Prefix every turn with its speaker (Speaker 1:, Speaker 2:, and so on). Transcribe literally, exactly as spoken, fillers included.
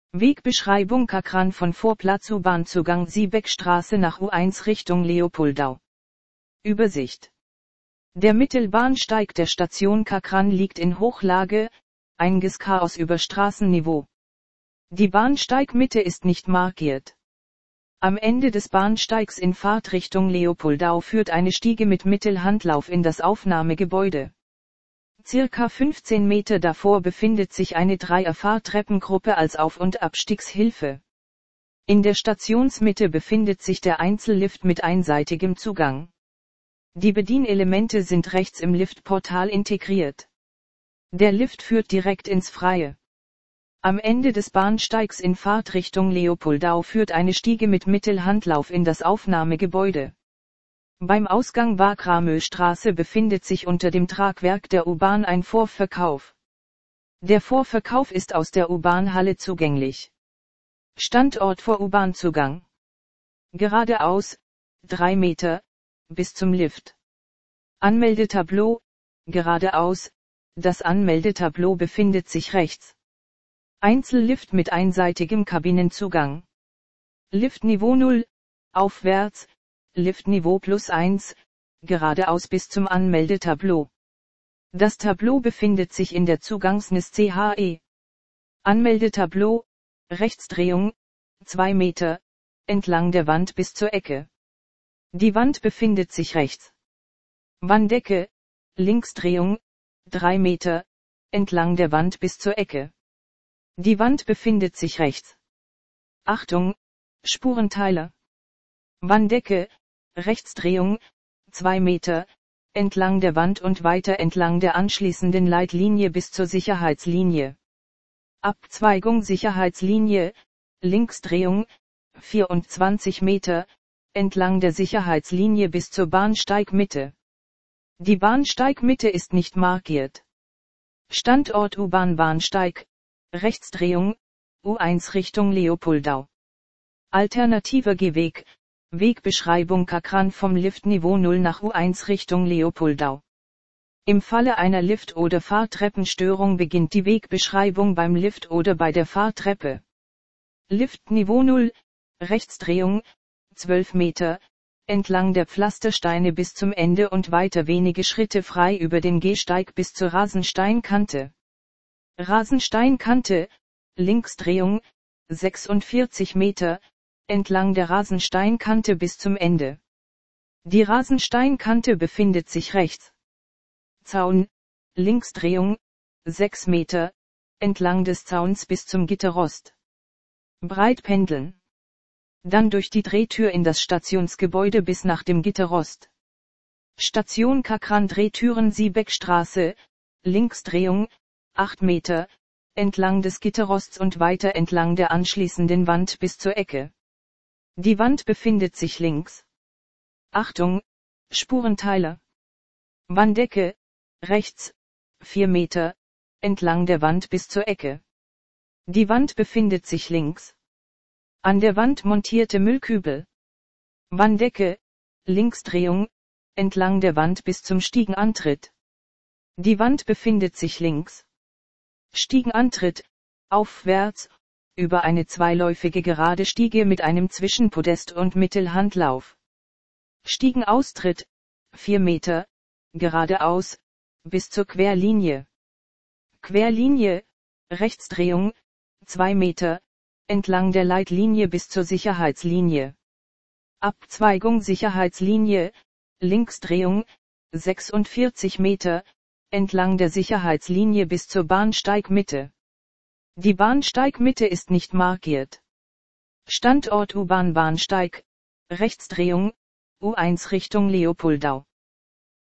Speaker 1: Wegbeschreibung Kakran von Vorplatz U-Bahn-Zugang Siebeckstraße nach U eins Richtung Leopoldau. Übersicht. Der Mittelbahnsteig der Station Kakran liegt in Hochlage, Einges Chaos über Straßenniveau. Die Bahnsteigmitte ist nicht markiert. Am Ende des Bahnsteigs in Fahrtrichtung Leopoldau führt eine Stiege mit Mittelhandlauf in das Aufnahmegebäude. Circa fünfzehn Meter davor befindet sich eine Dreier-Fahrtreppengruppe als Auf- und Abstiegshilfe. In der Stationsmitte befindet sich der Einzellift mit einseitigem Zugang. Die Bedienelemente sind rechts im Liftportal integriert. Der Lift führt direkt ins Freie. Am Ende des Bahnsteigs in Fahrtrichtung Leopoldau führt eine Stiege mit Mittelhandlauf in das Aufnahmegebäude. Beim Ausgang Waghramöstraße befindet sich unter dem Tragwerk der U-Bahn ein Vorverkauf. Der Vorverkauf ist aus der U-Bahn-Halle zugänglich. Standort vor U-Bahn-Zugang. Geradeaus, drei Meter, bis zum Lift. Anmeldetableau, geradeaus, das Anmeldetableau befindet sich rechts. Einzellift mit einseitigem Kabinenzugang. Liftniveau null, aufwärts, Liftniveau plus eins, geradeaus bis zum Anmeldetableau. Das Tableau befindet sich in der Zugangsnis C H E. Anmeldetableau, Rechtsdrehung, zwei Meter, entlang der Wand bis zur Ecke. Die Wand befindet sich rechts. Wanddecke, Linksdrehung, drei Meter, entlang der Wand bis zur Ecke. Die Wand befindet sich rechts. Achtung, Spurenteile. Wanddecke, Rechtsdrehung, zwei Meter, entlang der Wand und weiter entlang der anschließenden Leitlinie bis zur Sicherheitslinie. Abzweigung Sicherheitslinie, Linksdrehung, vierundzwanzig Meter, entlang der Sicherheitslinie bis zur Bahnsteigmitte. Die Bahnsteigmitte ist nicht markiert. Standort U-Bahn-Bahnsteig, Rechtsdrehung, U eins Richtung Leopoldau. Alternativer Gehweg, Wegbeschreibung Kakran vom Liftniveau null nach U eins Richtung Leopoldau. Im Falle einer Lift- oder Fahrtreppenstörung beginnt die Wegbeschreibung beim Lift oder bei der Fahrtreppe. Liftniveau null, Rechtsdrehung, zwölf Meter, entlang der Pflastersteine bis zum Ende und weiter wenige Schritte frei über den Gehsteig bis zur Rasensteinkante. Rasensteinkante, Linksdrehung, sechsundvierzig Meter, entlang der Rasensteinkante bis zum Ende. Die Rasensteinkante befindet sich rechts. Zaun, Linksdrehung, sechs Meter, entlang des Zauns bis zum Gitterrost. Breit pendeln. Dann durch die Drehtür in das Stationsgebäude bis nach dem Gitterrost. Station Kakran Drehtüren Siebeckstraße, Linksdrehung, acht Meter, entlang des Gitterrosts und weiter entlang der anschließenden Wand bis zur Ecke. Die Wand befindet sich links. Achtung, Spurenteile. Wanddecke, rechts, vier Meter, entlang der Wand bis zur Ecke. Die Wand befindet sich links. An der Wand montierte Müllkübel. Wanddecke, Linksdrehung, entlang der Wand bis zum Stiegenantritt. Die Wand befindet sich links. Stiegenantritt, aufwärts, über eine zweiläufige gerade Stiege mit einem Zwischenpodest und Mittelhandlauf. Stiegenaustritt, vier Meter, geradeaus, bis zur Querlinie. Querlinie, Rechtsdrehung, zwei Meter, entlang der Leitlinie bis zur Sicherheitslinie. Abzweigung Sicherheitslinie, Linksdrehung, sechsundvierzig Meter, entlang der Sicherheitslinie bis zur Bahnsteigmitte. Die Bahnsteigmitte ist nicht markiert. Standort U-Bahn-Bahnsteig, Rechtsdrehung, U eins Richtung Leopoldau.